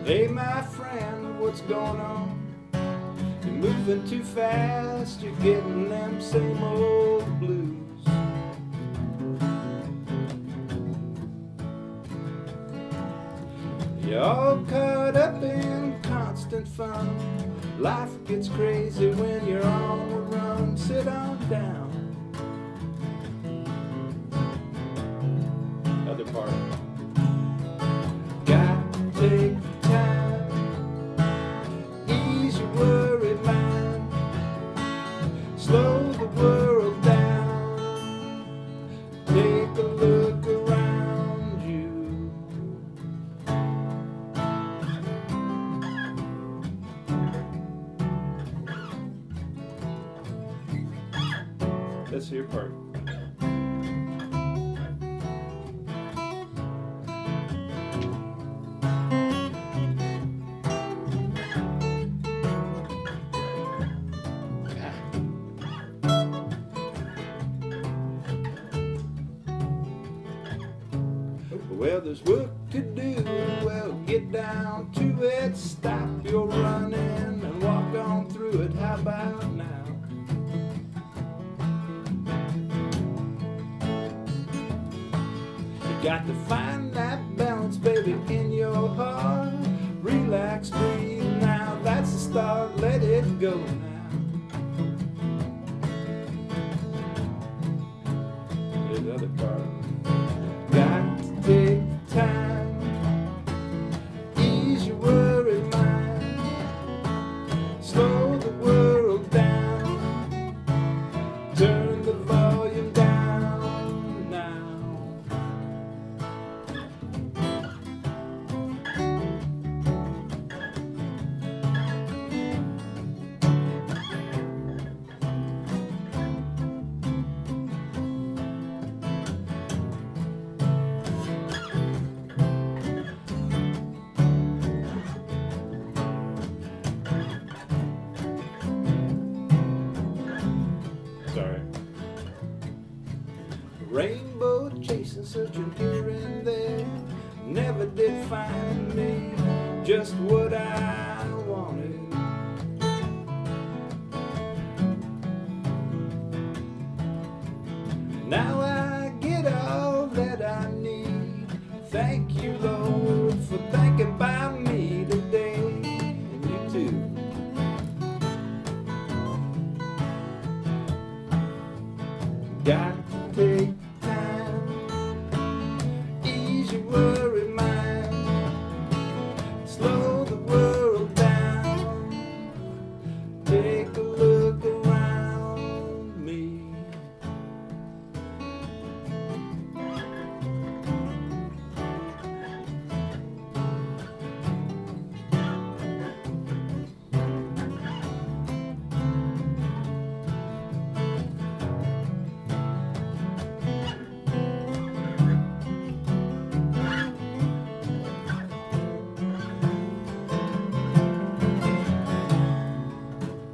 Hey my friend, what's going on? You're moving too fast, you're getting them same old blues. You're all caught up in constant fun. Life gets crazy when you're on the run. Sit on down. Other part. Got to take time, ease your worried mind, slow the world down, take a look around you. That's your part. Well, there's work to do, well, get down to it. Stop your running and walk on through it. How about now? You got to find that balance, baby, in your heart. Relax, breathe now, that's the start. Let it go now. Here's the other part. Got to take time, ease your worried mind, slow the world down, turn the volume down now. Sorry. Rainbow chasing, searching here and there, never did find me just what I wanted. Now I get all that I need. Thank you, Lord, for thinking about me today. And you too. Got to take